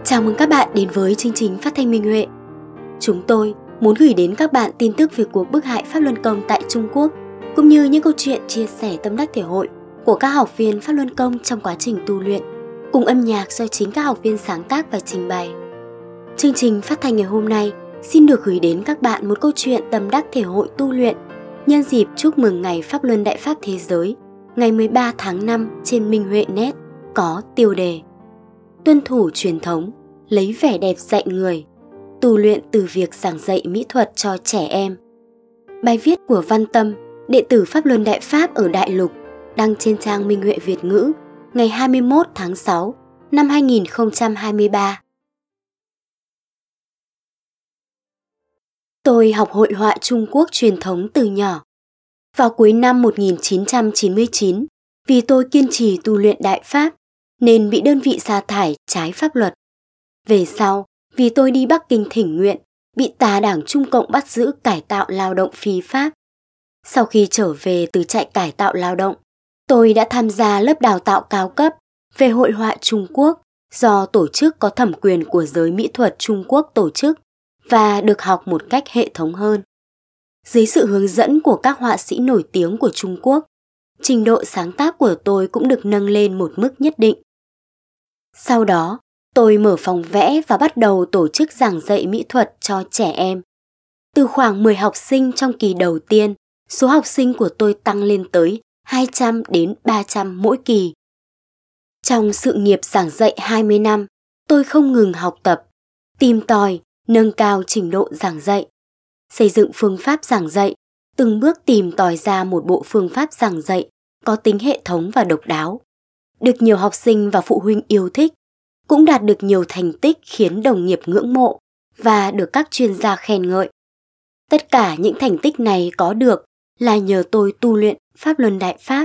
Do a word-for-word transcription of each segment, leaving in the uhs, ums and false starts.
Chào mừng các bạn đến với chương trình phát thanh Minh Huệ. Chúng tôi muốn gửi đến các bạn tin tức về cuộc bức hại Pháp Luân Công tại Trung Quốc, cũng như những câu chuyện chia sẻ tâm đắc thể hội của các học viên Pháp Luân Công trong quá trình tu luyện, cùng âm nhạc do chính các học viên sáng tác và trình bày. Chương trình phát thanh ngày hôm nay xin được gửi đến các bạn một câu chuyện tâm đắc thể hội tu luyện nhân dịp chúc mừng ngày Pháp Luân Đại Pháp Thế Giới ngày mười ba tháng năm trên Minh Huệ Net, có tiêu đề Tuân thủ truyền thống, lấy vẻ đẹp dạy người, tu luyện từ việc giảng dạy mỹ thuật cho trẻ em. Bài viết của Văn Tâm, đệ tử Pháp Luân Đại Pháp ở Đại Lục, đăng trên trang Minh Huệ Việt ngữ ngày hai mươi mốt tháng sáu năm hai nghìn không trăm hai mươi ba. Tôi học hội họa Trung Quốc truyền thống từ nhỏ. Vào cuối năm một nghìn chín trăm chín mươi chín, vì tôi kiên trì tu luyện Đại Pháp, nên bị đơn vị sa thải trái pháp luật. Về sau, vì tôi đi Bắc Kinh thỉnh nguyện, bị tà đảng Trung Cộng bắt giữ cải tạo lao động phi pháp. Sau khi trở về từ trại cải tạo lao động, tôi đã tham gia lớp đào tạo cao cấp về hội họa Trung Quốc do tổ chức có thẩm quyền của giới mỹ thuật Trung Quốc tổ chức và được học một cách hệ thống hơn. Dưới sự hướng dẫn của các họa sĩ nổi tiếng của Trung Quốc, trình độ sáng tác của tôi cũng được nâng lên một mức nhất định. Sau đó, tôi mở phòng vẽ và bắt đầu tổ chức giảng dạy mỹ thuật cho trẻ em. Từ khoảng mười học sinh trong kỳ đầu tiên, số học sinh của tôi tăng lên tới hai trăm đến ba trăm mỗi kỳ. Trong sự nghiệp giảng dạy hai mươi năm, tôi không ngừng học tập, tìm tòi, nâng cao trình độ giảng dạy, xây dựng phương pháp giảng dạy, từng bước tìm tòi ra một bộ phương pháp giảng dạy có tính hệ thống và độc đáo, được nhiều học sinh và phụ huynh yêu thích, cũng đạt được nhiều thành tích khiến đồng nghiệp ngưỡng mộ và được các chuyên gia khen ngợi. Tất cả những thành tích này có được là nhờ tôi tu luyện Pháp Luân Đại Pháp.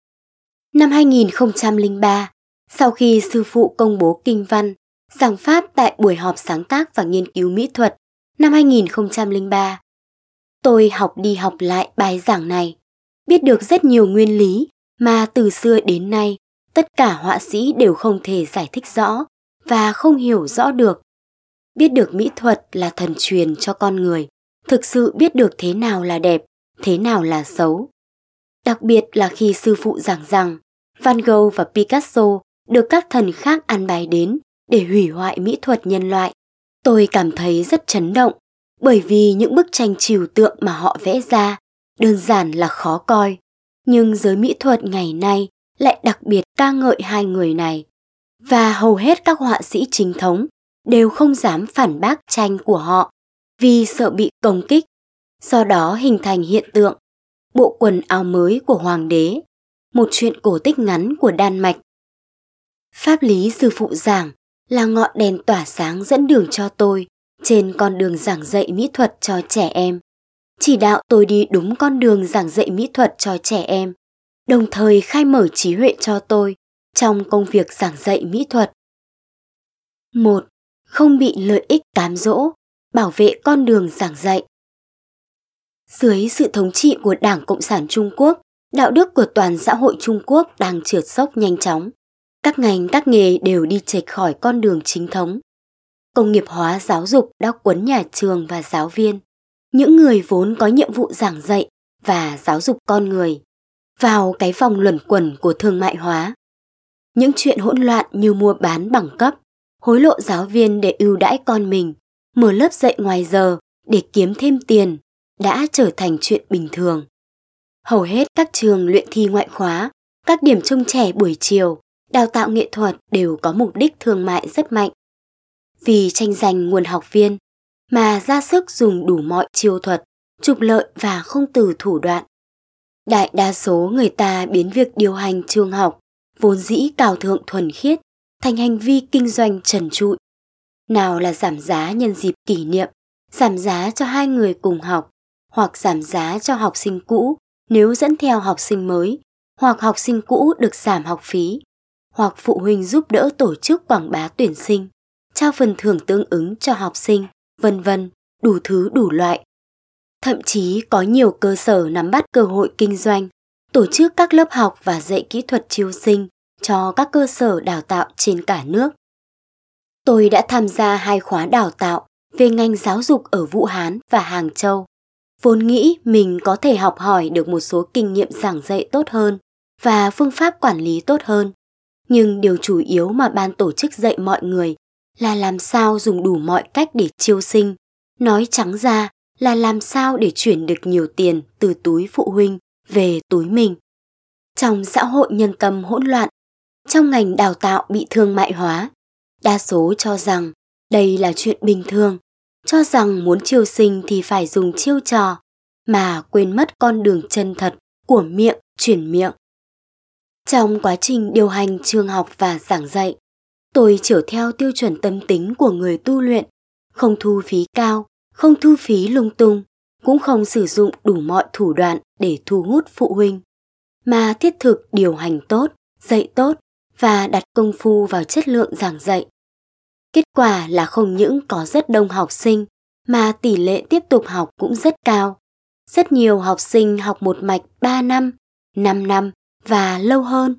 Năm hai nghìn không trăm lẻ ba, sau khi sư phụ công bố kinh văn, giảng pháp tại buổi họp sáng tác và nghiên cứu mỹ thuật năm hai nghìn không trăm lẻ ba, tôi học đi học lại bài giảng này, biết được rất nhiều nguyên lý mà từ xưa đến nay tất cả họa sĩ đều không thể giải thích rõ và không hiểu rõ được. Biết được mỹ thuật là thần truyền cho con người, thực sự biết được thế nào là đẹp, thế nào là xấu. Đặc biệt là khi sư phụ giảng rằng Van Gogh và Picasso được các thần khác an bài đến để hủy hoại mỹ thuật nhân loại. Tôi cảm thấy rất chấn động, bởi vì những bức tranh trừu tượng mà họ vẽ ra đơn giản là khó coi, nhưng giới mỹ thuật ngày nay lại đặc biệt ca ngợi hai người này. Và hầu hết các họa sĩ chính thống đều không dám phản bác tranh của họ vì sợ bị công kích, do đó hình thành hiện tượng bộ quần áo mới của hoàng đế, một chuyện cổ tích ngắn của Đan Mạch. Pháp lý sư phụ giảng là ngọn đèn tỏa sáng dẫn đường cho tôi trên con đường giảng dạy mỹ thuật cho trẻ em, chỉ đạo tôi đi đúng con đường giảng dạy mỹ thuật cho trẻ em, đồng thời khai mở trí huệ cho tôi trong công việc giảng dạy mỹ thuật. một. Không bị lợi ích cám dỗ, bảo vệ con đường giảng dạy. Dưới sự thống trị của Đảng Cộng sản Trung Quốc, đạo đức của toàn xã hội Trung Quốc đang trượt dốc nhanh chóng. Các ngành các nghề đều đi chệch khỏi con đường chính thống. Công nghiệp hóa giáo dục đã quấn nhà trường và giáo viên, những người vốn có nhiệm vụ giảng dạy và giáo dục con người, vào cái vòng luẩn quẩn của thương mại hóa. Những chuyện hỗn loạn như mua bán bằng cấp, hối lộ giáo viên để ưu đãi con mình, mở lớp dạy ngoài giờ để kiếm thêm tiền đã trở thành chuyện bình thường. Hầu hết các trường luyện thi ngoại khóa, các điểm trông trẻ buổi chiều, đào tạo nghệ thuật đều có mục đích thương mại rất mạnh. Vì tranh giành nguồn học viên mà ra sức dùng đủ mọi chiêu thuật, trục lợi và không từ thủ đoạn. Đại đa số người ta biến việc điều hành trường học vốn dĩ cao thượng thuần khiết thành hành vi kinh doanh trần trụi. Nào là giảm giá nhân dịp kỷ niệm, giảm giá cho hai người cùng học, hoặc giảm giá cho học sinh cũ nếu dẫn theo học sinh mới, hoặc học sinh cũ được giảm học phí, hoặc phụ huynh giúp đỡ tổ chức quảng bá tuyển sinh, trao phần thưởng tương ứng cho học sinh, vân vân, đủ thứ đủ loại. Thậm chí có nhiều cơ sở nắm bắt cơ hội kinh doanh, tổ chức các lớp học và dạy kỹ thuật chiêu sinh cho các cơ sở đào tạo trên cả nước. Tôi đã tham gia hai khóa đào tạo về ngành giáo dục ở Vũ Hán và Hàng Châu. Vốn nghĩ mình có thể học hỏi được một số kinh nghiệm giảng dạy tốt hơn và phương pháp quản lý tốt hơn. Nhưng điều chủ yếu mà ban tổ chức dạy mọi người là làm sao dùng đủ mọi cách để chiêu sinh. Nói trắng ra là làm sao để chuyển được nhiều tiền từ túi phụ huynh về túi mình. Trong xã hội nhân tâm hỗn loạn, trong ngành đào tạo bị thương mại hóa, đa số cho rằng đây là chuyện bình thường, cho rằng muốn chiêu sinh thì phải dùng chiêu trò, mà quên mất con đường chân thật của miệng chuyển miệng. Trong quá trình điều hành trường học và giảng dạy, tôi chiều theo tiêu chuẩn tâm tính của người tu luyện, không thu phí cao, không thu phí lung tung, cũng không sử dụng đủ mọi thủ đoạn để thu hút phụ huynh, mà thiết thực điều hành tốt, dạy tốt và đặt công phu vào chất lượng giảng dạy. Kết quả là không những có rất đông học sinh, mà tỷ lệ tiếp tục học cũng rất cao. Rất nhiều học sinh học một mạch ba năm, năm năm và lâu hơn.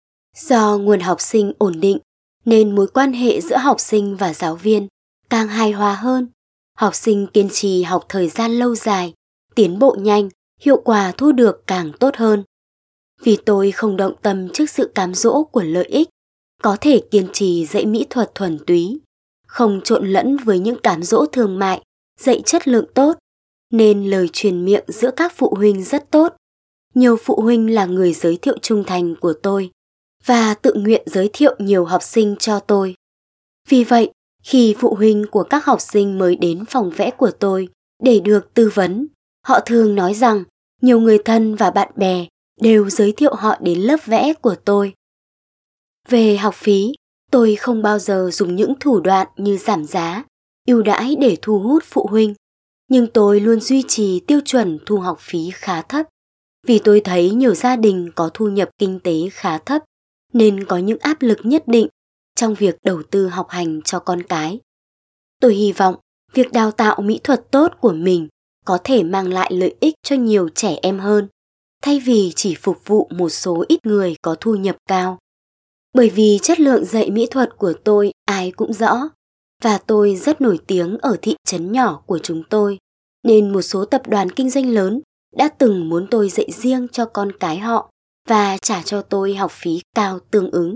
Do nguồn học sinh ổn định, nên mối quan hệ giữa học sinh và giáo viên càng hài hòa hơn. Học sinh kiên trì học thời gian lâu dài, tiến bộ nhanh, hiệu quả thu được càng tốt hơn. Vì tôi không động tâm trước sự cám dỗ của lợi ích, có thể kiên trì dạy mỹ thuật thuần túy, không trộn lẫn với những cám dỗ thương mại, dạy chất lượng tốt, nên lời truyền miệng giữa các phụ huynh rất tốt. Nhiều phụ huynh là người giới thiệu trung thành của tôi và tự nguyện giới thiệu nhiều học sinh cho tôi. Vì vậy, khi phụ huynh của các học sinh mới đến phòng vẽ của tôi để được tư vấn, họ thường nói rằng nhiều người thân và bạn bè đều giới thiệu họ đến lớp vẽ của tôi. Về học phí, tôi không bao giờ dùng những thủ đoạn như giảm giá, ưu đãi để thu hút phụ huynh, nhưng tôi luôn duy trì tiêu chuẩn thu học phí khá thấp. Vì tôi thấy nhiều gia đình có thu nhập kinh tế khá thấp, nên có những áp lực nhất định trong việc đầu tư học hành cho con cái. Tôi hy vọng việc đào tạo mỹ thuật tốt của mình có thể mang lại lợi ích cho nhiều trẻ em hơn, thay vì chỉ phục vụ một số ít người có thu nhập cao. Bởi vì chất lượng dạy mỹ thuật của tôi ai cũng rõ, và tôi rất nổi tiếng ở thị trấn nhỏ của chúng tôi, nên một số tập đoàn kinh doanh lớn đã từng muốn tôi dạy riêng cho con cái họ và trả cho tôi học phí cao tương ứng.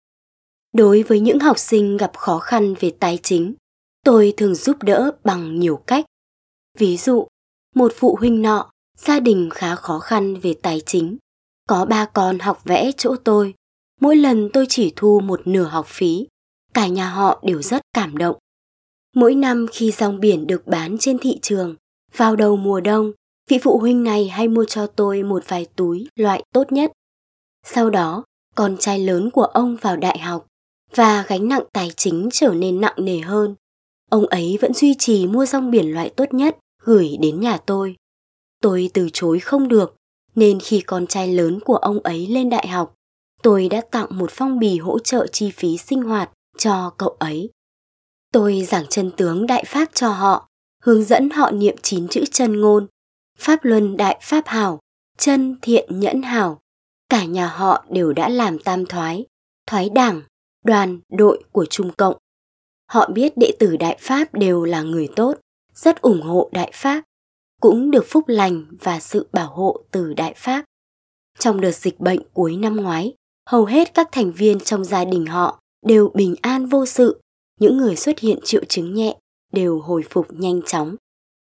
Đối với những học sinh gặp khó khăn về tài chính, tôi thường giúp đỡ bằng nhiều cách. Ví dụ, một phụ huynh nọ, gia đình khá khó khăn về tài chính, có ba con học vẽ chỗ tôi. Mỗi lần tôi chỉ thu một nửa học phí, cả nhà họ đều rất cảm động. Mỗi năm khi rong biển được bán trên thị trường, vào đầu mùa đông, vị phụ huynh này hay mua cho tôi một vài túi loại tốt nhất. Sau đó, con trai lớn của ông vào đại học và gánh nặng tài chính trở nên nặng nề hơn. Ông ấy vẫn duy trì mua rong biển loại tốt nhất gửi đến nhà tôi. Tôi từ chối không được, nên khi con trai lớn của ông ấy lên đại học, tôi đã tặng một phong bì hỗ trợ chi phí sinh hoạt cho cậu ấy. Tôi giảng chân tướng Đại Pháp cho họ, hướng dẫn họ niệm chín chữ chân ngôn, Pháp Luân Đại Pháp Hảo, chân thiện nhẫn hảo. Cả nhà họ đều đã làm tam thoái, thoái đảng, đoàn, đội của Trung Cộng. Họ biết đệ tử Đại Pháp đều là người tốt, rất ủng hộ Đại Pháp, cũng được phúc lành và sự bảo hộ từ Đại Pháp. Trong đợt dịch bệnh cuối năm ngoái, hầu hết các thành viên trong gia đình họ đều bình an vô sự, những người xuất hiện triệu chứng nhẹ đều hồi phục nhanh chóng.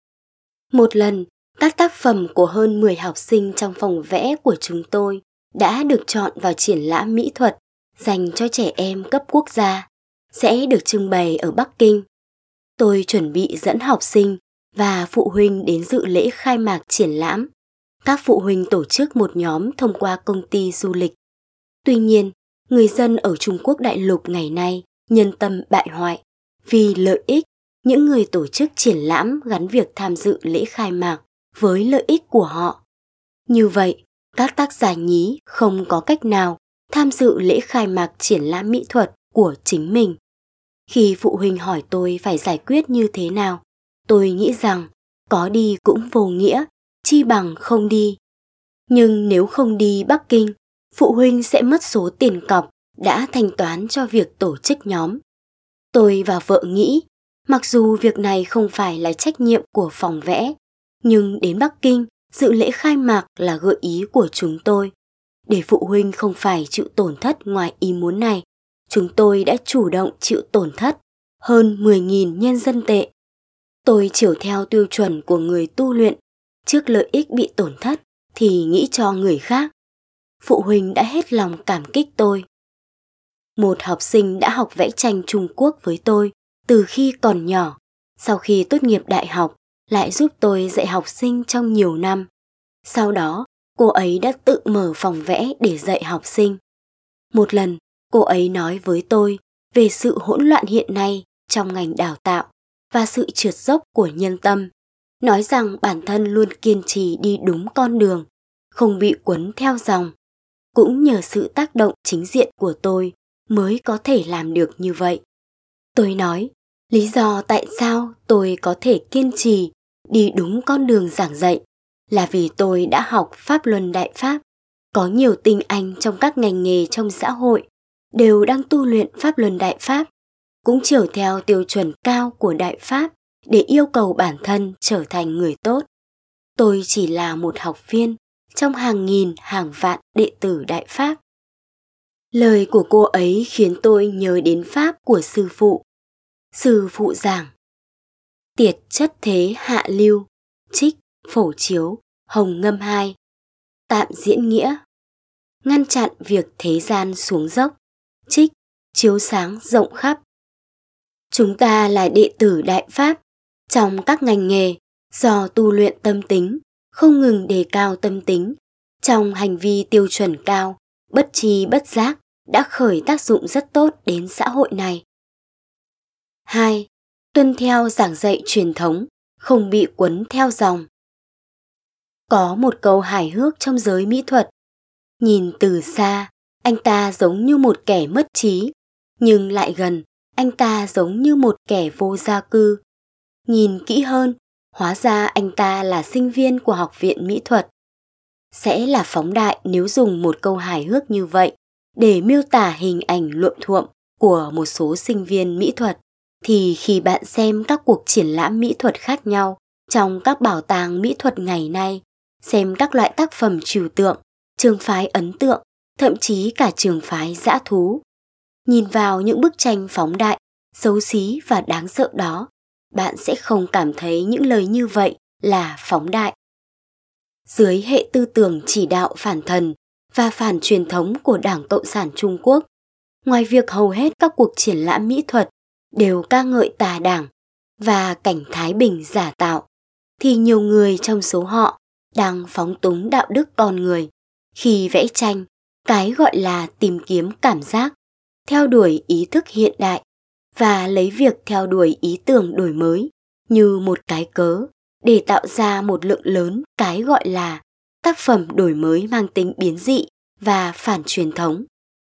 Một lần, các tác phẩm của hơn mười học sinh trong phòng vẽ của chúng tôi đã được chọn vào triển lãm mỹ thuật dành cho trẻ em cấp quốc gia, sẽ được trưng bày ở Bắc Kinh. Tôi chuẩn bị dẫn học sinh và phụ huynh đến dự lễ khai mạc triển lãm. Các phụ huynh tổ chức một nhóm thông qua công ty du lịch. Tuy nhiên, người dân ở Trung Quốc đại lục ngày nay nhân tâm bại hoại. Vì lợi ích, những người tổ chức triển lãm gắn việc tham dự lễ khai mạc với lợi ích của họ. Như vậy, các tác giả nhí không có cách nào tham dự lễ khai mạc triển lãm mỹ thuật của chính mình. Khi phụ huynh hỏi tôi phải giải quyết như thế nào, tôi nghĩ rằng có đi cũng vô nghĩa, chi bằng không đi. Nhưng nếu không đi Bắc Kinh, phụ huynh sẽ mất số tiền cọc đã thanh toán cho việc tổ chức nhóm. Tôi và vợ nghĩ, mặc dù việc này không phải là trách nhiệm của phòng vẽ, nhưng đến Bắc Kinh dự lễ khai mạc là gợi ý của chúng tôi. Để phụ huynh không phải chịu tổn thất ngoài ý muốn này, chúng tôi đã chủ động chịu tổn thất hơn mười nghìn nhân dân tệ. Tôi chiều theo tiêu chuẩn của người tu luyện, trước lợi ích bị tổn thất thì nghĩ cho người khác. Phụ huynh đã hết lòng cảm kích tôi. Một học sinh đã học vẽ tranh Trung Quốc với tôi từ khi còn nhỏ, sau khi tốt nghiệp đại học lại giúp tôi dạy học sinh trong nhiều năm. Sau đó, cô ấy đã tự mở phòng vẽ để dạy học sinh. Một lần, cô ấy nói với tôi về sự hỗn loạn hiện nay trong ngành đào tạo và sự trượt dốc của nhân tâm, nói rằng bản thân luôn kiên trì đi đúng con đường, không bị cuốn theo dòng. Cũng nhờ sự tác động chính diện của tôi mới có thể làm được như vậy. Tôi nói, lý do tại sao tôi có thể kiên trì đi đúng con đường giảng dạy là vì tôi đã học Pháp Luân Đại Pháp. Có nhiều tinh anh trong các ngành nghề trong xã hội đều đang tu luyện Pháp Luân Đại Pháp, cũng chiều theo tiêu chuẩn cao của Đại Pháp để yêu cầu bản thân trở thành người tốt. Tôi chỉ là một học viên trong hàng nghìn hàng vạn đệ tử Đại Pháp. Lời của cô ấy khiến tôi nhớ đến Pháp của sư phụ. Sư phụ giảng: tiệt chất thế hạ lưu, trích, phổ chiếu, hồng ngâm hai. Tạm diễn nghĩa: ngăn chặn việc thế gian xuống dốc, trích, chiếu sáng rộng khắp. Chúng ta là đệ tử Đại Pháp, trong các ngành nghề, do tu luyện tâm tính, không ngừng đề cao tâm tính, trong hành vi tiêu chuẩn cao, bất tri bất giác, đã khởi tác dụng rất tốt đến xã hội này. hai. Tuân theo giảng dạy truyền thống, không bị cuốn theo dòng. Có một câu hài hước trong giới mỹ thuật. Nhìn từ xa, anh ta giống như một kẻ mất trí, nhưng lại gần, anh ta giống như một kẻ vô gia cư. Nhìn kỹ hơn, hóa ra anh ta là sinh viên của Học viện Mỹ thuật. Sẽ là phóng đại nếu dùng một câu hài hước như vậy để miêu tả hình ảnh luộm thuộm của một số sinh viên mỹ thuật, thì khi bạn xem các cuộc triển lãm mỹ thuật khác nhau trong các bảo tàng mỹ thuật ngày nay, xem các loại tác phẩm trừu tượng, trường phái ấn tượng, thậm chí cả trường phái dã thú, nhìn vào những bức tranh phóng đại, xấu xí và đáng sợ đó, bạn sẽ không cảm thấy những lời như vậy là phóng đại. Dưới hệ tư tưởng chỉ đạo phản thần và phản truyền thống của Đảng Cộng sản Trung Quốc, ngoài việc hầu hết các cuộc triển lãm mỹ thuật đều ca ngợi tà đảng và cảnh thái bình giả tạo, thì nhiều người trong số họ đang phóng túng đạo đức con người khi vẽ tranh, cái gọi là tìm kiếm cảm giác, theo đuổi ý thức hiện đại và lấy việc theo đuổi ý tưởng đổi mới như một cái cớ để tạo ra một lượng lớn cái gọi là tác phẩm đổi mới mang tính biến dị và phản truyền thống.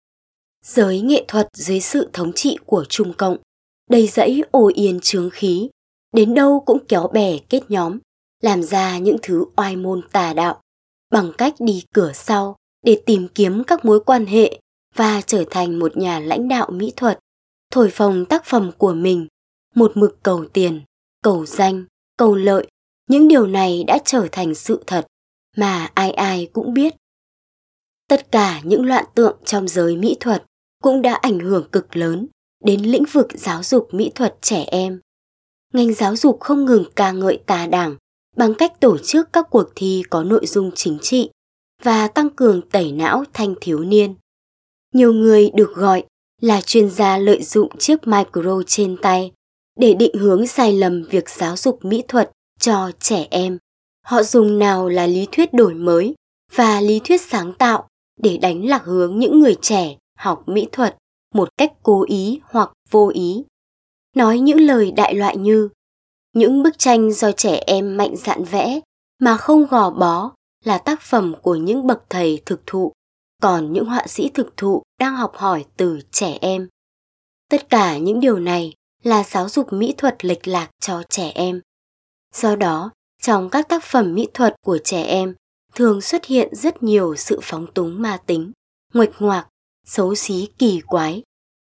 Giới nghệ thuật dưới sự thống trị của Trung Cộng đầy dẫy ô yên chướng khí, đến đâu cũng kéo bè kết nhóm, làm ra những thứ oai môn tà đạo, bằng cách đi cửa sau để tìm kiếm các mối quan hệ và trở thành một nhà lãnh đạo mỹ thuật, thổi phồng tác phẩm của mình, một mực cầu tiền, cầu danh, cầu lợi. Những điều này đã trở thành sự thật mà ai ai cũng biết. Tất cả những loạn tượng trong giới mỹ thuật cũng đã ảnh hưởng cực lớn đến lĩnh vực giáo dục mỹ thuật trẻ em. Ngành giáo dục không ngừng ca ngợi tà đảng bằng cách tổ chức các cuộc thi có nội dung chính trị và tăng cường tẩy não thanh thiếu niên. Nhiều người được gọi là chuyên gia lợi dụng chiếc micro trên tay để định hướng sai lầm việc giáo dục mỹ thuật cho trẻ em. Họ dùng nào là lý thuyết đổi mới và lý thuyết sáng tạo để đánh lạc hướng những người trẻ học mỹ thuật một cách cố ý hoặc vô ý. Nói những lời đại loại như: những bức tranh do trẻ em mạnh dạn vẽ mà không gò bó là tác phẩm của những bậc thầy thực thụ, còn những họa sĩ thực thụ đang học hỏi từ trẻ em. Tất cả những điều này là giáo dục mỹ thuật lệch lạc cho trẻ em. Do đó, trong các tác phẩm mỹ thuật của trẻ em thường xuất hiện rất nhiều sự phóng túng ma tính, nguệch ngoạc, xấu xí kỳ quái.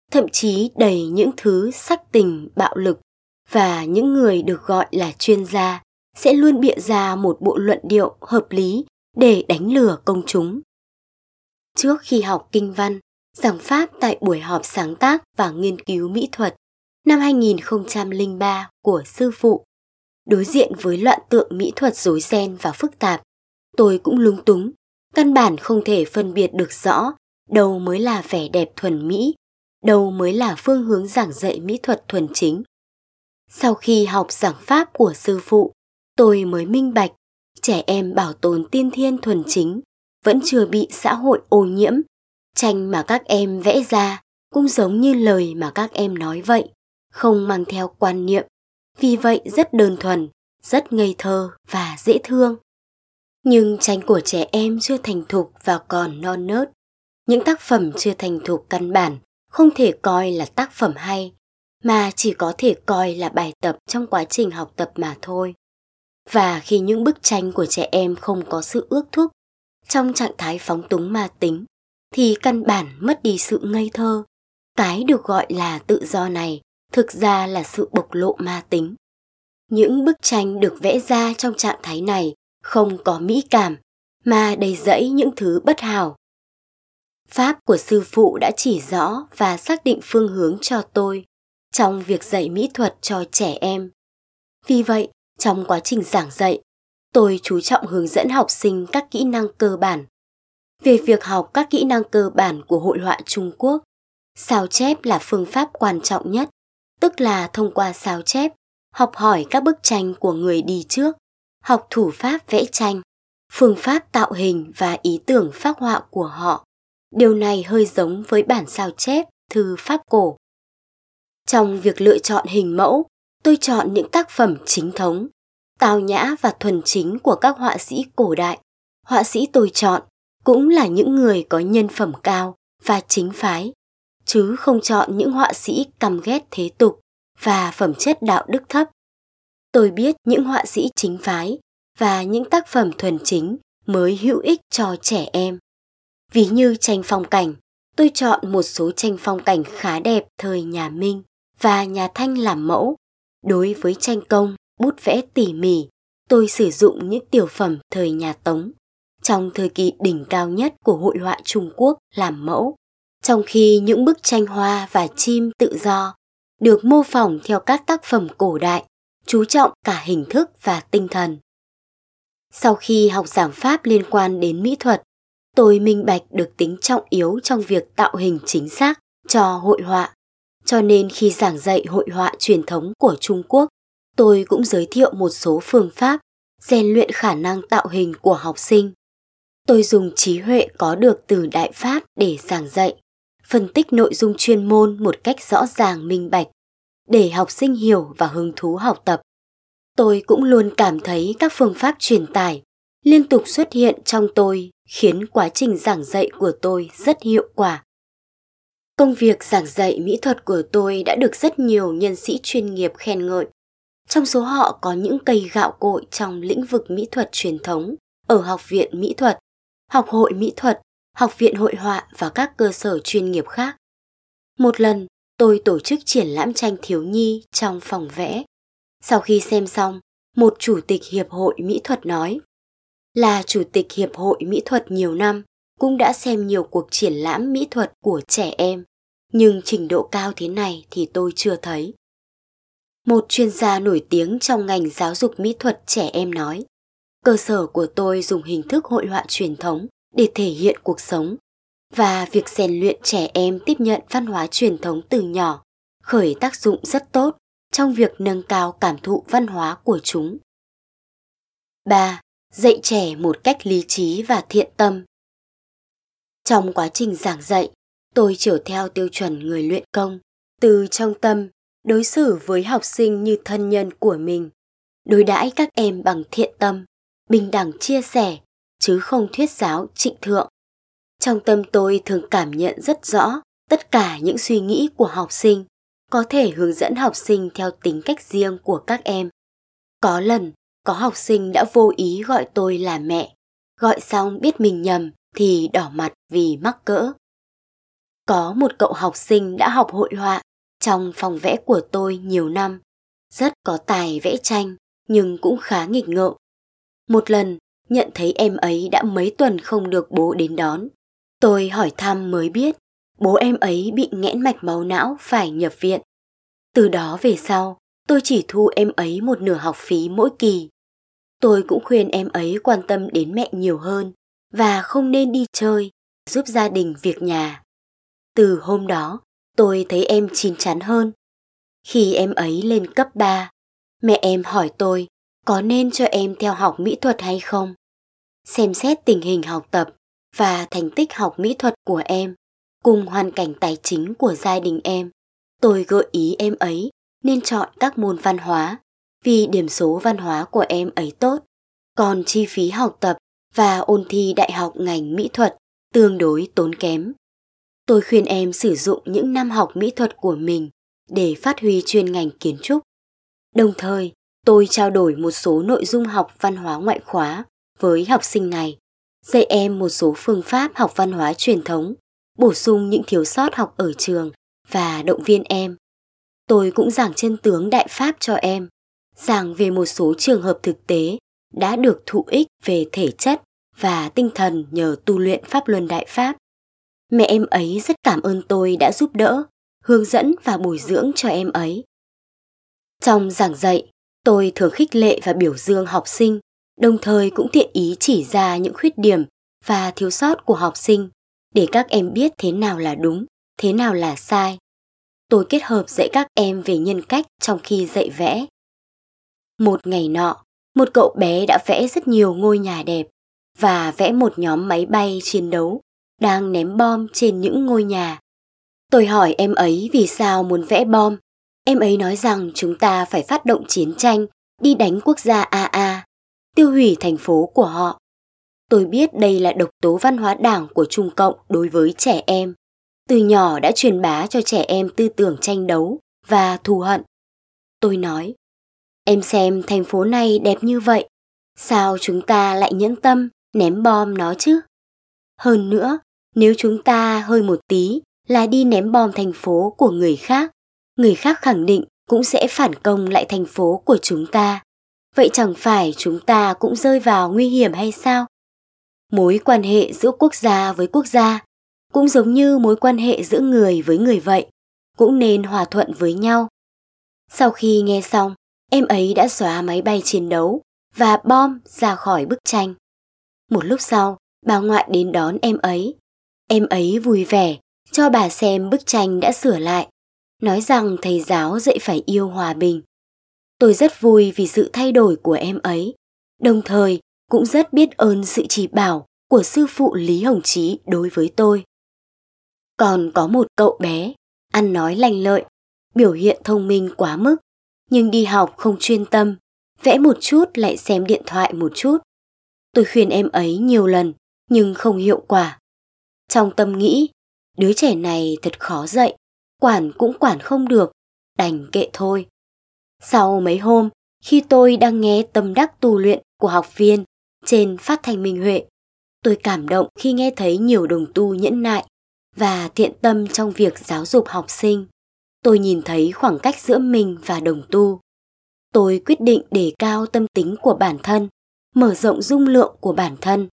thậm chí đầy những thứ sắc tình, bạo lực, và những người được gọi là chuyên gia sẽ luôn bịa ra một bộ luận điệu hợp lý để đánh lừa công chúng. Trước khi học kinh văn, giảng pháp tại buổi họp sáng tác và nghiên cứu mỹ thuật năm hai nghìn không trăm lẻ ba của sư phụ, đối diện với loạn tượng mỹ thuật rối ren và phức tạp, tôi cũng lúng túng, căn bản không thể phân biệt được rõ đâu mới là vẻ đẹp thuần mỹ, đâu mới là phương hướng giảng dạy mỹ thuật thuần chính. Sau khi học giảng pháp của sư phụ, tôi mới minh bạch, trẻ em bảo tồn tiên thiên thuần chính vẫn chưa bị xã hội ô nhiễm. Tranh mà các em vẽ ra cũng giống như lời mà các em nói vậy, không mang theo quan niệm, vì vậy rất đơn thuần, rất ngây thơ và dễ thương. Nhưng tranh của trẻ em chưa thành thục và còn non nớt. Những tác phẩm chưa thành thục căn bản không thể coi là tác phẩm hay, mà chỉ có thể coi là bài tập trong quá trình học tập mà thôi. Và khi những bức tranh của trẻ em không có sự ước thúc, trong trạng thái phóng túng ma tính, thì căn bản mất đi sự ngây thơ. Cái được gọi là tự do này thực ra là sự bộc lộ ma tính. Những bức tranh được vẽ ra trong trạng thái này không có mỹ cảm, mà đầy rẫy những thứ bất hảo. Pháp của sư phụ đã chỉ rõ và xác định phương hướng cho tôi trong việc dạy mỹ thuật cho trẻ em. Vì vậy, trong quá trình giảng dạy, tôi chú trọng hướng dẫn học sinh các kỹ năng cơ bản. Về việc học các kỹ năng cơ bản của hội họa Trung Quốc, sao chép là phương pháp quan trọng nhất, tức là thông qua sao chép, học hỏi các bức tranh của người đi trước, học thủ pháp vẽ tranh, phương pháp tạo hình và ý tưởng phác họa của họ. Điều này hơi giống với bản sao chép thư pháp cổ. Trong việc lựa chọn hình mẫu, tôi chọn những tác phẩm chính thống, tao nhã và thuần chính của các họa sĩ cổ đại. Họa sĩ tôi chọn cũng là những người có nhân phẩm cao và chính phái, chứ không chọn những họa sĩ căm ghét thế tục và phẩm chất đạo đức thấp. Tôi biết những họa sĩ chính phái và những tác phẩm thuần chính mới hữu ích cho trẻ em. Ví như tranh phong cảnh, tôi chọn một số tranh phong cảnh khá đẹp thời nhà Minh và nhà Thanh làm mẫu. Đối với tranh công, bút vẽ tỉ mỉ, tôi sử dụng những tiểu phẩm thời nhà Tống, trong thời kỳ đỉnh cao nhất của hội họa Trung Quốc làm mẫu, trong khi những bức tranh hoa và chim tự do được mô phỏng theo các tác phẩm cổ đại, chú trọng cả hình thức và tinh thần. Sau khi học giảng pháp liên quan đến mỹ thuật, tôi minh bạch được tính trọng yếu trong việc tạo hình chính xác cho hội họa. Cho nên khi giảng dạy hội họa truyền thống của Trung Quốc, tôi cũng giới thiệu một số phương pháp rèn luyện khả năng tạo hình của học sinh. Tôi dùng trí huệ có được từ Đại Pháp để giảng dạy, phân tích nội dung chuyên môn một cách rõ ràng minh bạch, để học sinh hiểu và hứng thú học tập. Tôi cũng luôn cảm thấy các phương pháp truyền tải liên tục xuất hiện trong tôi khiến quá trình giảng dạy của tôi rất hiệu quả. Công việc giảng dạy mỹ thuật của tôi đã được rất nhiều nhân sĩ chuyên nghiệp khen ngợi. Trong số họ có những cây gạo cội trong lĩnh vực mỹ thuật truyền thống ở Học viện Mỹ thuật, Học hội Mỹ thuật, Học viện Hội họa và các cơ sở chuyên nghiệp khác. Một lần, tôi tổ chức triển lãm tranh thiếu nhi trong phòng vẽ. Sau khi xem xong, một chủ tịch Hiệp hội Mỹ thuật nói, là chủ tịch Hiệp hội Mỹ thuật nhiều năm, cũng đã xem nhiều cuộc triển lãm mỹ thuật của trẻ em, nhưng trình độ cao thế này thì tôi chưa thấy. Một chuyên gia nổi tiếng trong ngành giáo dục mỹ thuật trẻ em nói, cơ sở của tôi dùng hình thức hội họa truyền thống để thể hiện cuộc sống, và việc rèn luyện trẻ em tiếp nhận văn hóa truyền thống từ nhỏ khởi tác dụng rất tốt trong việc nâng cao cảm thụ văn hóa của chúng. ba. Dạy trẻ một cách lý trí và thiện tâm. Trong quá trình giảng dạy, tôi chiều theo tiêu chuẩn người luyện công, từ trong tâm, đối xử với học sinh như thân nhân của mình, đối đãi các em bằng thiện tâm, bình đẳng chia sẻ, chứ không thuyết giáo trịnh thượng. Trong tâm tôi thường cảm nhận rất rõ tất cả những suy nghĩ của học sinh, có thể hướng dẫn học sinh theo tính cách riêng của các em. Có lần, có học sinh đã vô ý gọi tôi là mẹ, gọi xong biết mình nhầm thì đỏ mặt vì mắc cỡ. Có một cậu học sinh đã học hội họa trong phòng vẽ của tôi nhiều năm, rất có tài vẽ tranh nhưng cũng khá nghịch ngợm. Một lần, nhận thấy em ấy đã mấy tuần không được bố đến đón. Tôi hỏi thăm mới biết bố em ấy bị nghẽn mạch máu não phải nhập viện. Từ đó về sau, tôi chỉ thu em ấy một nửa học phí mỗi kỳ. Tôi cũng khuyên em ấy quan tâm đến mẹ nhiều hơn và không nên đi chơi, giúp gia đình việc nhà. Từ hôm đó, tôi thấy em chín chắn hơn. Khi em ấy lên cấp ba, mẹ em hỏi tôi có nên cho em theo học mỹ thuật hay không. Xem xét tình hình học tập và thành tích học mỹ thuật của em, cùng hoàn cảnh tài chính của gia đình em, tôi gợi ý em ấy nên chọn các môn văn hóa, vì điểm số văn hóa của em ấy tốt, còn chi phí học tập và ôn thi đại học ngành mỹ thuật tương đối tốn kém. Tôi khuyên em sử dụng những năm học mỹ thuật của mình để phát huy chuyên ngành kiến trúc. Đồng thời, tôi trao đổi một số nội dung học văn hóa ngoại khóa với học sinh này, dạy em một số phương pháp học văn hóa truyền thống, bổ sung những thiếu sót học ở trường và động viên em. Tôi cũng giảng chân tướng Đại Pháp cho em, giảng về một số trường hợp thực tế đã được thụ ích về thể chất và tinh thần nhờ tu luyện Pháp Luân Đại Pháp. Mẹ em ấy rất cảm ơn tôi đã giúp đỡ, hướng dẫn và bồi dưỡng cho em ấy. Trong giảng dạy, tôi thường khích lệ và biểu dương học sinh, đồng thời cũng thiện ý chỉ ra những khuyết điểm và thiếu sót của học sinh để các em biết thế nào là đúng, thế nào là sai. Tôi kết hợp dạy các em về nhân cách trong khi dạy vẽ. Một ngày nọ, một cậu bé đã vẽ rất nhiều ngôi nhà đẹp và vẽ một nhóm máy bay chiến đấu đang ném bom trên những ngôi nhà. Tôi hỏi em ấy vì sao muốn vẽ bom. Em ấy nói rằng chúng ta phải phát động chiến tranh, đi đánh quốc gia a a, tiêu hủy thành phố của họ. Tôi biết đây là độc tố văn hóa đảng của Trung Cộng đối với trẻ em. Từ nhỏ đã truyền bá cho trẻ em tư tưởng tranh đấu và thù hận. Tôi nói, em xem thành phố này đẹp như vậy, sao chúng ta lại nhẫn tâm ném bom nó chứ? Hơn nữa, nếu chúng ta hơi một tí là đi ném bom thành phố của người khác, người khác khẳng định cũng sẽ phản công lại thành phố của chúng ta. Vậy chẳng phải chúng ta cũng rơi vào nguy hiểm hay sao? Mối quan hệ giữa quốc gia với quốc gia cũng giống như mối quan hệ giữa người với người vậy, cũng nên hòa thuận với nhau. Sau khi nghe xong, em ấy đã xóa máy bay chiến đấu và bom ra khỏi bức tranh. Một lúc sau, bà ngoại đến đón em ấy. Em ấy vui vẻ cho bà xem bức tranh đã sửa lại, nói rằng thầy giáo dạy phải yêu hòa bình. Tôi rất vui vì sự thay đổi của em ấy, đồng thời cũng rất biết ơn sự chỉ bảo của sư phụ Lý Hồng Chí đối với tôi. Còn có một cậu bé, ăn nói lanh lợi, biểu hiện thông minh quá mức, nhưng đi học không chuyên tâm, vẽ một chút lại xem điện thoại một chút. Tôi khuyên em ấy nhiều lần, nhưng không hiệu quả. Trong tâm nghĩ, đứa trẻ này thật khó dạy, quản cũng quản không được, đành kệ thôi. Sau mấy hôm, khi tôi đang nghe tâm đắc tu luyện của học viên trên phát thanh Minh Huệ, tôi cảm động khi nghe thấy nhiều đồng tu nhẫn nại và thiện tâm trong việc giáo dục học sinh. Tôi nhìn thấy khoảng cách giữa mình và đồng tu. Tôi quyết định đề cao tâm tính của bản thân, mở rộng dung lượng của bản thân.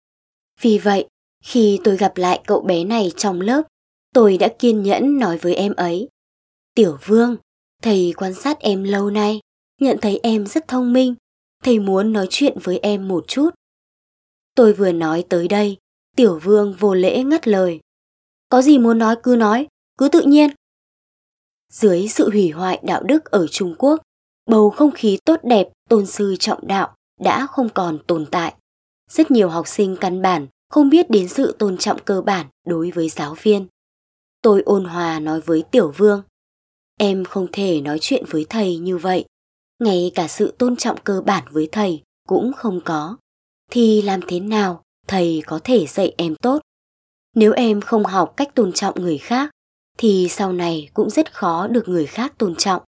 Vì vậy, khi tôi gặp lại cậu bé này trong lớp, tôi đã kiên nhẫn nói với em ấy, Tiểu Vương, thầy quan sát em lâu nay, nhận thấy em rất thông minh, thầy muốn nói chuyện với em một chút. Tôi vừa nói tới đây, Tiểu Vương vô lễ ngắt lời. Có gì muốn nói cứ nói, cứ tự nhiên. Dưới sự hủy hoại đạo đức ở Trung Quốc, bầu không khí tốt đẹp tôn sư trọng đạo đã không còn tồn tại. Rất nhiều học sinh căn bản không biết đến sự tôn trọng cơ bản đối với giáo viên. Tôi ôn hòa nói với Tiểu Vương, em không thể nói chuyện với thầy như vậy, ngay cả sự tôn trọng cơ bản với thầy cũng không có. Thì làm thế nào thầy có thể dạy em tốt? Nếu em không học cách tôn trọng người khác, thì sau này cũng rất khó được người khác tôn trọng.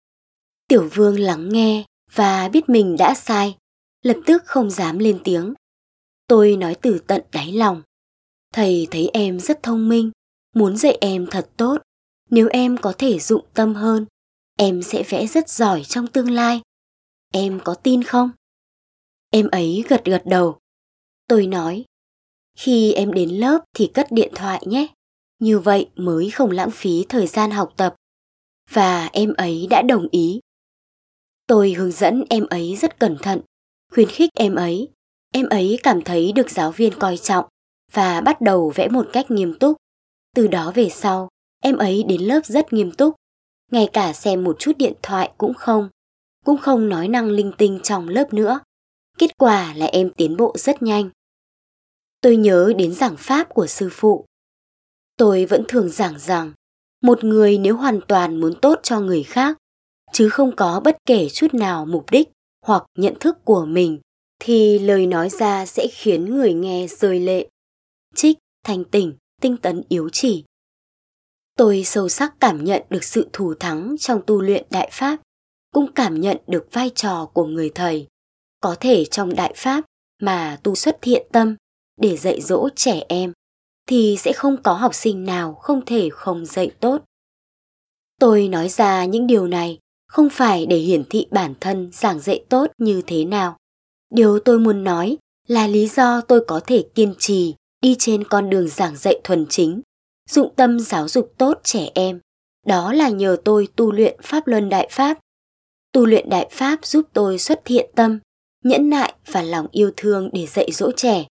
Tiểu Vương lắng nghe và biết mình đã sai, lập tức không dám lên tiếng. Tôi nói từ tận đáy lòng. Thầy thấy em rất thông minh, muốn dạy em thật tốt. Nếu em có thể dụng tâm hơn, em sẽ vẽ rất giỏi trong tương lai. Em có tin không? Em ấy gật gật đầu. Tôi nói, khi em đến lớp thì cất điện thoại nhé. Như vậy mới không lãng phí thời gian học tập. Và em ấy đã đồng ý. Tôi hướng dẫn em ấy rất cẩn thận, khuyến khích em ấy. Em ấy cảm thấy được giáo viên coi trọng và bắt đầu vẽ một cách nghiêm túc. Từ đó về sau, em ấy đến lớp rất nghiêm túc, ngay cả xem một chút điện thoại cũng không, cũng không nói năng linh tinh trong lớp nữa. Kết quả là em tiến bộ rất nhanh. Tôi nhớ đến giảng pháp của sư phụ. Tôi vẫn thường giảng rằng, một người nếu hoàn toàn muốn tốt cho người khác, chứ không có bất kể chút nào mục đích hoặc nhận thức của mình, thì lời nói ra sẽ khiến người nghe rơi lệ. Trích, Thanh Tỉnh, Tinh tấn Yếu chỉ. Tôi sâu sắc cảm nhận được sự thù thắng trong tu luyện Đại Pháp, cũng cảm nhận được vai trò của người thầy. Có thể trong Đại Pháp mà tu xuất thiện tâm để dạy dỗ trẻ em, thì sẽ không có học sinh nào không thể không dạy tốt. Tôi nói ra những điều này không phải để hiển thị bản thân giảng dạy tốt như thế nào. Điều tôi muốn nói là lý do tôi có thể kiên trì đi trên con đường giảng dạy thuần chính, dụng tâm giáo dục tốt trẻ em. Đó là nhờ tôi tu luyện Pháp Luân Đại Pháp. Tu luyện Đại Pháp giúp tôi xuất thiện tâm, nhẫn nại và lòng yêu thương để dạy dỗ trẻ.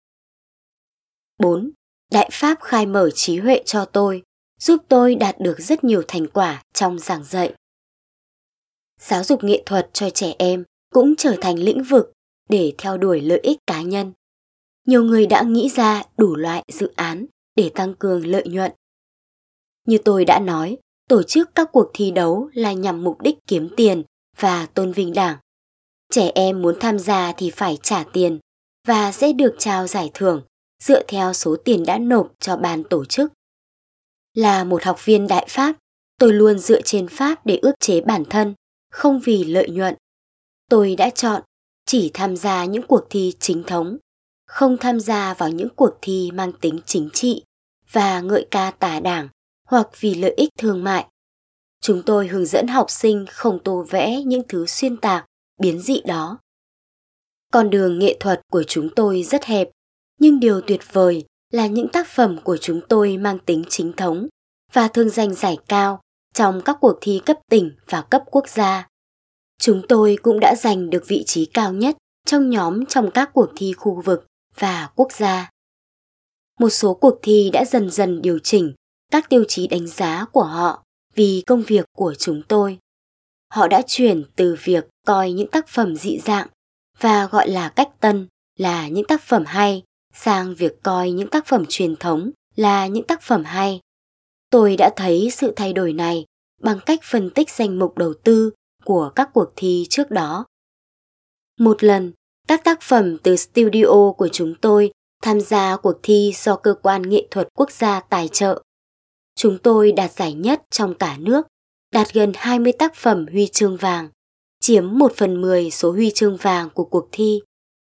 bốn. Đại Pháp khai mở trí huệ cho tôi, giúp tôi đạt được rất nhiều thành quả trong giảng dạy. Giáo dục nghệ thuật cho trẻ em cũng trở thành lĩnh vực để theo đuổi lợi ích cá nhân. Nhiều người đã nghĩ ra đủ loại dự án để tăng cường lợi nhuận. Như tôi đã nói, tổ chức các cuộc thi đấu là nhằm mục đích kiếm tiền và tôn vinh Đảng. Trẻ em muốn tham gia thì phải trả tiền và sẽ được trao giải thưởng dựa theo số tiền đã nộp cho ban tổ chức. Là một học viên Đại Pháp, tôi luôn dựa trên Pháp để ước chế bản thân, không vì lợi nhuận. Tôi đã chọn chỉ tham gia những cuộc thi chính thống, không tham gia vào những cuộc thi mang tính chính trị và ngợi ca tà Đảng hoặc vì lợi ích thương mại. Chúng tôi hướng dẫn học sinh không tô vẽ những thứ xuyên tạc, biến dị đó. Con đường nghệ thuật của chúng tôi rất hẹp, nhưng điều tuyệt vời là những tác phẩm của chúng tôi mang tính chính thống và thường giành giải cao trong các cuộc thi cấp tỉnh và cấp quốc gia. Chúng tôi cũng đã giành được vị trí cao nhất trong nhóm trong các cuộc thi khu vực và quốc gia. Một số cuộc thi đã dần dần điều chỉnh các tiêu chí đánh giá của họ vì công việc của chúng tôi. Họ đã chuyển từ việc coi những tác phẩm dị dạng và gọi là cách tân là những tác phẩm hay sang việc coi những tác phẩm truyền thống là những tác phẩm hay. Tôi đã thấy sự thay đổi này bằng cách phân tích danh mục đầu tư của các cuộc thi trước đó. Một lần, các tác phẩm từ studio của chúng tôi tham gia cuộc thi do Cơ quan Nghệ thuật Quốc gia tài trợ. Chúng tôi đạt giải nhất trong cả nước, đạt gần hai mươi tác phẩm huy chương vàng, chiếm một phần mười số huy chương vàng của cuộc thi.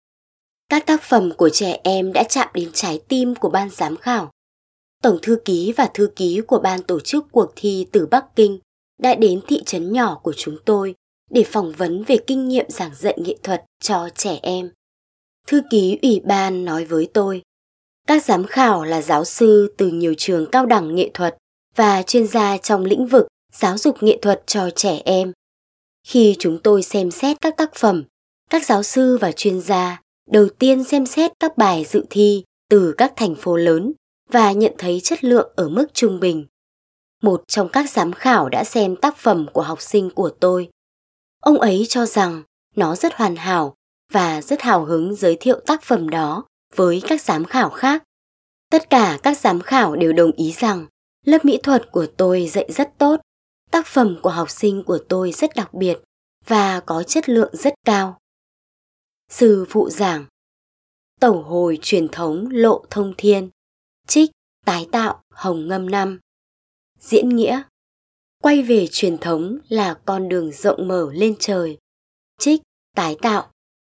Các tác phẩm của trẻ em đã chạm đến trái tim của ban giám khảo. Tổng thư ký và thư ký của ban tổ chức cuộc thi từ Bắc Kinh đã đến thị trấn nhỏ của chúng tôi để phỏng vấn về kinh nghiệm giảng dạy nghệ thuật cho trẻ em. Thư ký ủy ban nói với tôi, các giám khảo là giáo sư từ nhiều trường cao đẳng nghệ thuật và chuyên gia trong lĩnh vực giáo dục nghệ thuật cho trẻ em. Khi chúng tôi xem xét các tác phẩm, các giáo sư và chuyên gia đầu tiên xem xét các bài dự thi từ các thành phố lớn và nhận thấy chất lượng ở mức trung bình. Một trong các giám khảo đã xem tác phẩm của học sinh của tôi. Ông ấy cho rằng nó rất hoàn hảo và rất hào hứng giới thiệu tác phẩm đó với các giám khảo khác. Tất cả các giám khảo đều đồng ý rằng lớp mỹ thuật của tôi dạy rất tốt, tác phẩm của học sinh của tôi rất đặc biệt và có chất lượng rất cao. Sư phụ giảng, tẩu hồi truyền thống lộ thông thiên, trích tái tạo hồng ngâm năm. Diễn nghĩa, quay về truyền thống là con đường rộng mở lên trời, trích tái tạo.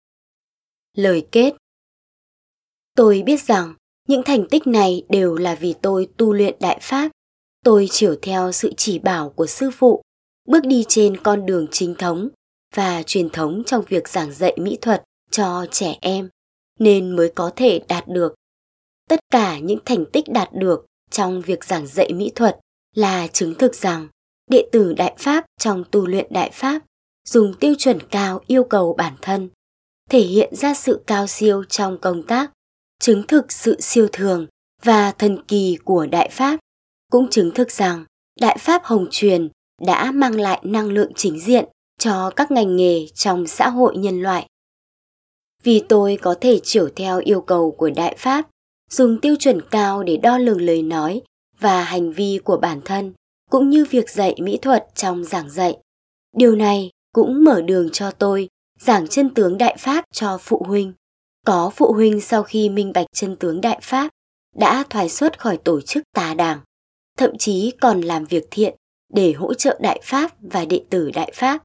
Lời kết, tôi biết rằng những thành tích này đều là vì tôi tu luyện Đại Pháp tôi chiều theo sự chỉ bảo của sư phụ, bước đi trên con đường chính thống và truyền thống trong việc giảng dạy mỹ thuật cho trẻ em, nên mới có thể đạt được. Tất cả những thành tích đạt được trong việc giảng dạy mỹ thuật là chứng thực rằng đệ tử Đại Pháp trong tu luyện Đại Pháp dùng tiêu chuẩn cao yêu cầu bản thân, thể hiện ra sự cao siêu trong công tác, chứng thực sự siêu thường và thần kỳ của Đại Pháp, cũng chứng thực rằng Đại Pháp Hồng Truyền đã mang lại năng lượng chính diện cho các ngành nghề trong xã hội nhân loại. Vì tôi có thể chiều theo yêu cầu của Đại Pháp, dùng tiêu chuẩn cao để đo lường lời nói và hành vi của bản thân, cũng như việc dạy mỹ thuật trong giảng dạy. Điều này cũng mở đường cho tôi giảng chân tướng Đại Pháp cho phụ huynh. Có phụ huynh sau khi minh bạch chân tướng Đại Pháp đã thoái xuất khỏi tổ chức tà đảng, thậm chí còn làm việc thiện để hỗ trợ Đại Pháp và đệ tử Đại Pháp.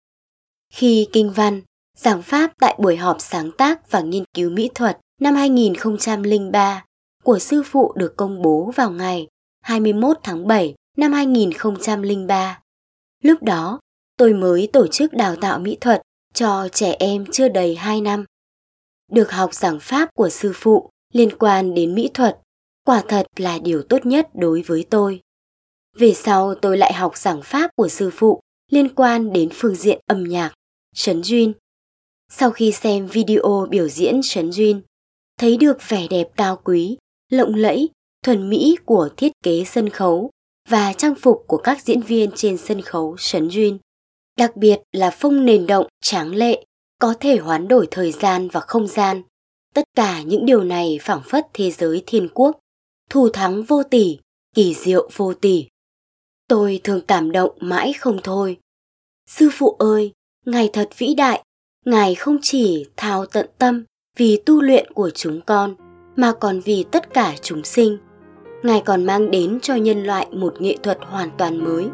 Khi kinh văn, giảng pháp tại buổi họp sáng tác và nghiên cứu mỹ thuật năm hai nghìn không trăm lẻ ba của sư phụ được công bố vào ngày hai mươi mốt tháng bảy năm hai nghìn không trăm lẻ ba. Lúc đó, tôi mới tổ chức đào tạo mỹ thuật cho trẻ em chưa đầy hai năm. Được học giảng pháp của sư phụ liên quan đến mỹ thuật, quả thật là điều tốt nhất đối với tôi. Về sau tôi lại học giảng pháp của sư phụ liên quan đến phương diện âm nhạc, Trấn Duyên. Sau khi xem video biểu diễn Trấn Duyên, thấy được vẻ đẹp cao quý, lộng lẫy, thuần mỹ của thiết kế sân khấu và trang phục của các diễn viên trên sân khấu Trấn Duyên. Đặc biệt là phông nền động tráng lệ, có thể hoán đổi thời gian và không gian. Tất cả những điều này phảng phất thế giới thiên quốc, thù thắng vô tỷ, kỳ diệu vô tỷ. Tôi thường cảm động mãi không thôi. Sư phụ ơi, Ngài thật vĩ đại, Ngài không chỉ thao tận tâm vì tu luyện của chúng con, mà còn vì tất cả chúng sinh. Ngài còn mang đến cho nhân loại một nghệ thuật hoàn toàn mới.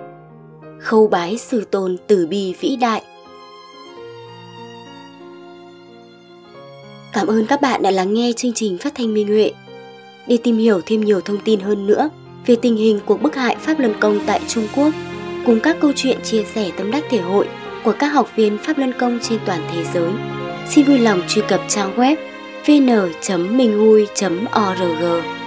Khâu bái sư tôn từ bi vĩ đại. Cảm ơn các bạn đã lắng nghe chương trình phát thanh Minh Huệ. Để tìm hiểu thêm nhiều thông tin hơn nữa về tình hình cuộc bức hại Pháp Luân Công tại Trung Quốc, cùng các câu chuyện chia sẻ tâm đắc thể hội của các học viên Pháp Luân Công trên toàn thế giới, xin vui lòng truy cập trang web vê en chấm minh hui chấm org.